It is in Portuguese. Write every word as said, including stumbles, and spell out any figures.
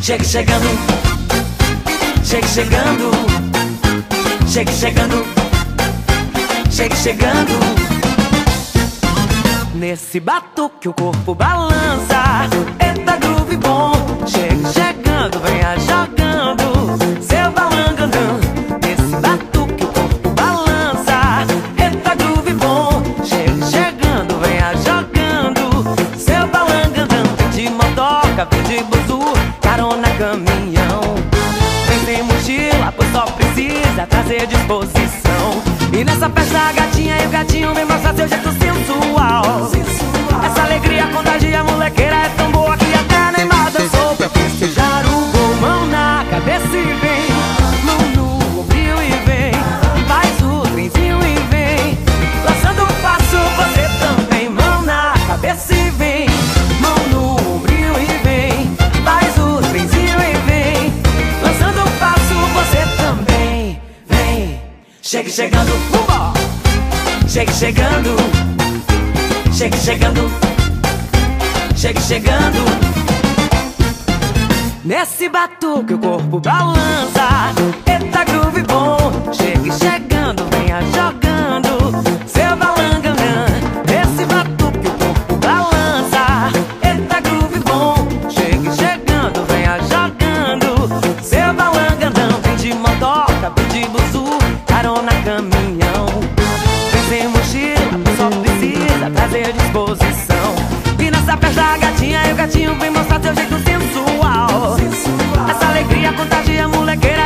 Chegue chegando, chegue chegando, chegue chegando, chegue chegando. Nesse batuque o corpo balança, eita groove bom. Chegue chegando, venha jogando seu balangandã. Nesse batuque o corpo balança, eita groove bom. Chegue chegando, venha jogando seu balangandã. Vem de motoca, vem de buzu, carona caminhão. Vem sem mochila, pois só precisa trazer disposição. E nessa festa a gatinha e o gatinho vem mostrar seu jeito sensual. Essa alegria contagia, a molequeira é tão boa que até a Neymar dançou pra festejar o gol. Mão na cabeça e vem, mão no ombro e vem, faz o trenzinho e vem, lançando o passo você também. Mão na cabeça e vem, mão no ombro e vem, faz o trenzinho e vem, lançando o passo você também. Vem, chegue chegando, pumba! Chegue chegando, chegue chegando, chegue chegando. Nesse batuque o corpo balança, eita groove bom. Chegue chegando, venha jogando seu balangandã. Nesse batuque o corpo balança, eita groove bom. Chegue chegando, venha jogando seu balangandã. Vem de motoca, vem de buzu, carona caminhão. Vem sem mochila, só precisa trazer disposição. E nessa festa a gatinha e o gatinho vem mostrar seu jeito sensual. Essa alegria contagia, a molequeira